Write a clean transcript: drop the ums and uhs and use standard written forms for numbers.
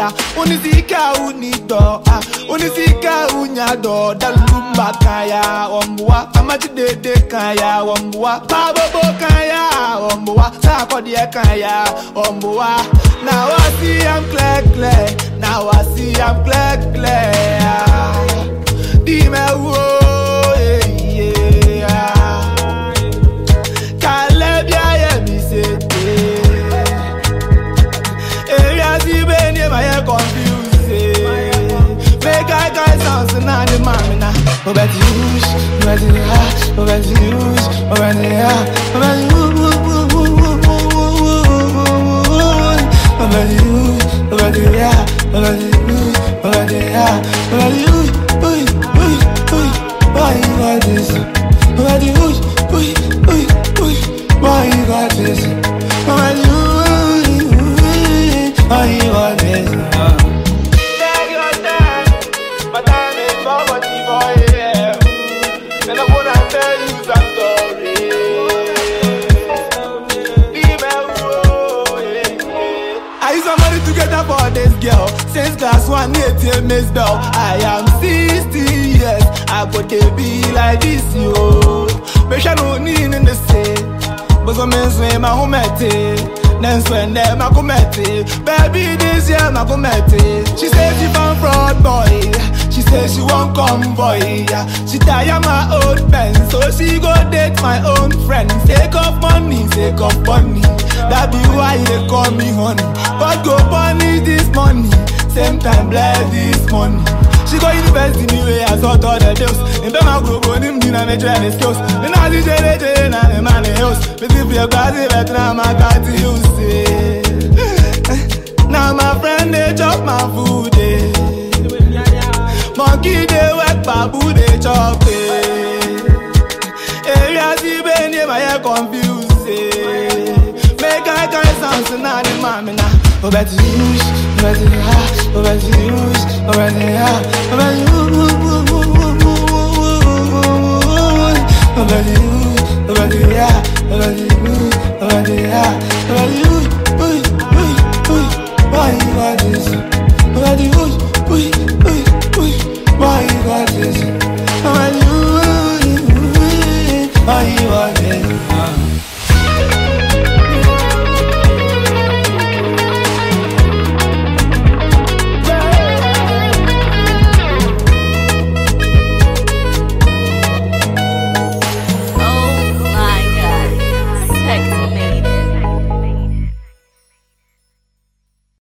kaya, unisika unido, unisika unyado, dalumba kaya, ombua, amachide kaya, ombua, pabo kaya, ombua, sakodie kaya, ombua. Now I see I'm clear, now I see I'm clear. Dime wo, yeah. Kalebia ye mi sete. Area si benye ma ye confuse. Make I sounds na the mamina. Obeti rouge, obeti ha, obeti rouge, obeti ha, obeti why you got this? Why you got this? Why you got this? Take your time, my time is so much for you. And I wanna tell you some story. I use some money together for this girl. Since class 1, 8 Miss Bell. I am 60 years. I go to be like this, yo. But I no need in the same. But some men say my home at it. Then when them I come at it. Baby, this year I come at it. She says she found fraud boy. She says she won't come boy. She tired my old pen, so she go date my own friend. Take off money, take off money. That be why they call me honey. But go punish this money. Same time bless this money. She go university anyway, I saw all the bills. In Bema group, on him, Dina, me try the skills. Me not the JJ, and the man in the house. But if you're glad, I'm a cat to use it. Now my friend, they chop my food, eh. Monkey, they work, babu, they chop it. Area, see, benny, my hair confused, eh. Make I can't sound, so now the mammy, now. Obeti rouge, obeti ha, obeti rouge, obeti ha, obeti ha, obeti ha, why you got this?